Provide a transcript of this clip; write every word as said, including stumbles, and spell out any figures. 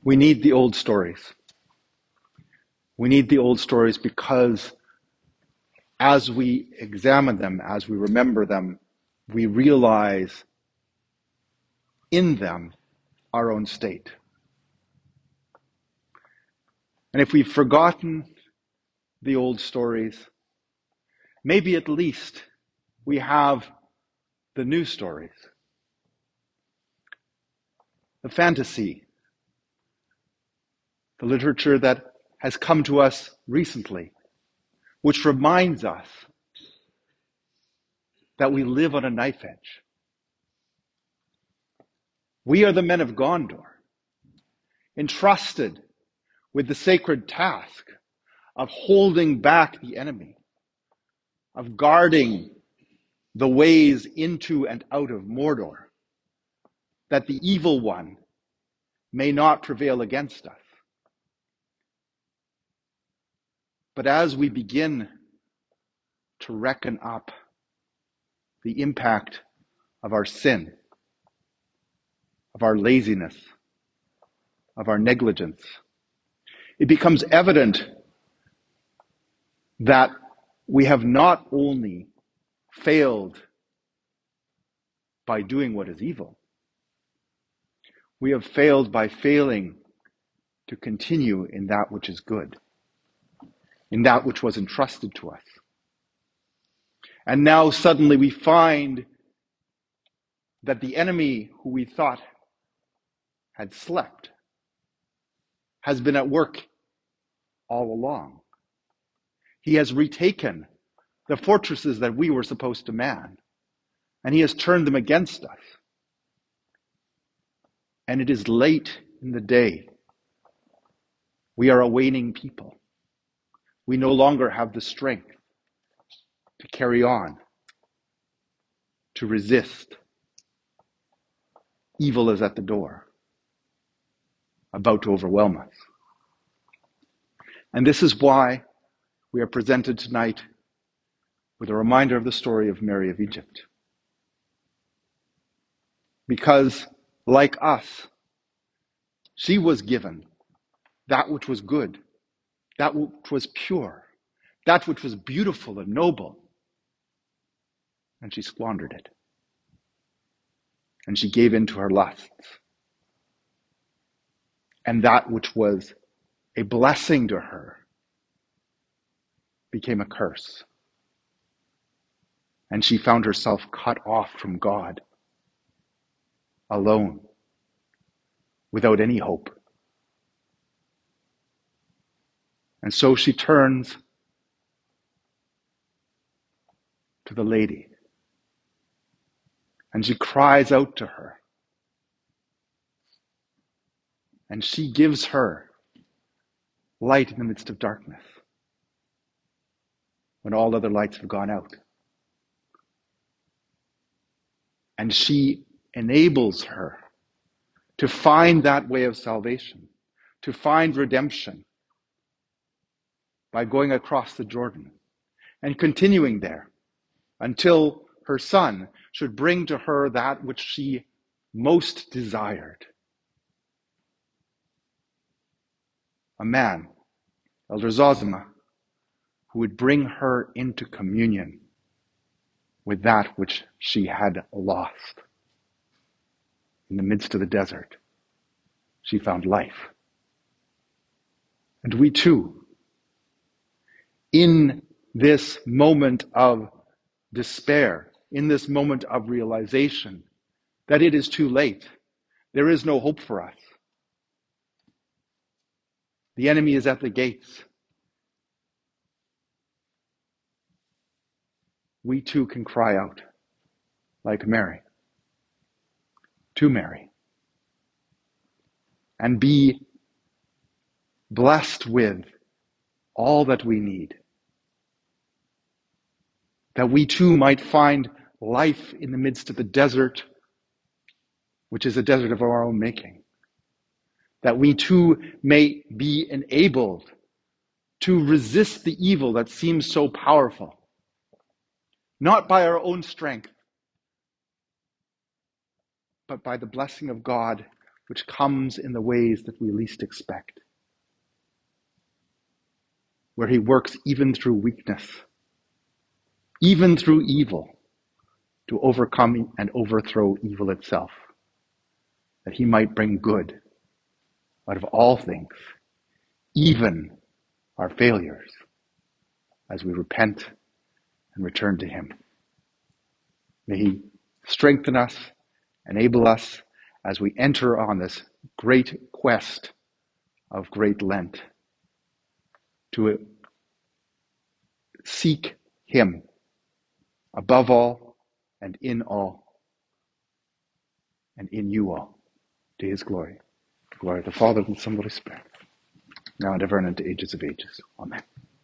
We need the old stories. We need the old stories because as we examine them, as we remember them, we realize in them our own state. And if we've forgotten the old stories, maybe at least we have the new stories. The fantasy, the literature that has come to us recently, which reminds us that we live on a knife edge. We are the men of Gondor, entrusted with the sacred task of holding back the enemy, of guarding the ways into and out of Mordor, that the evil one may not prevail against us. But as we begin to reckon up the impact of our sin, of our laziness, of our negligence, it becomes evident that we have not only failed by doing what is evil, we have failed by failing to continue in that which is good, in that which was entrusted to us. And now suddenly we find that the enemy who we thought had slept has been at work all along. He has retaken the fortresses that we were supposed to man, and he has turned them against us. And it is late in the day. We are a waning people. We no longer have the strength to carry on, to resist. Evil is at the door, about to overwhelm us. And this is why we are presented tonight with a reminder of the story of Mary of Egypt. Because, like us, she was given that which was good, that which was pure, that which was beautiful and noble, and she squandered it. And she gave in to her lusts. And that which was a blessing to her became a curse. And she found herself cut off from God, alone, without any hope. And so she turns to the lady, and she cries out to her, and she gives her light in the midst of darkness, when all other lights have gone out. And she enables her to find that way of salvation, to find redemption by going across the Jordan and continuing there until her son should bring to her that which she most desired. A man, Elder Zosima, who would bring her into communion with that which she had lost. In the midst of the desert, she found life. And we too, in this moment of despair, in this moment of realization that it is too late, there is no hope for us. The enemy is at the gates. We too can cry out like Mary, to Mary, and be blessed with all that we need, that we too might find life in the midst of the desert, which is a desert of our own making, that we too may be enabled to resist the evil that seems so powerful, not by our own strength, but by the blessing of God which comes in the ways that we least expect, where he works even through weakness, even through evil, to overcome and overthrow evil itself, that he might bring good out of all things, even our failures, as we repent and return to him. May he strengthen us, enable us as we enter on this great quest of Great Lent to seek him above all and in all and in you all, to his glory. Glory to the Father and the Son and the Holy Spirit, now and ever and into ages of ages. Amen.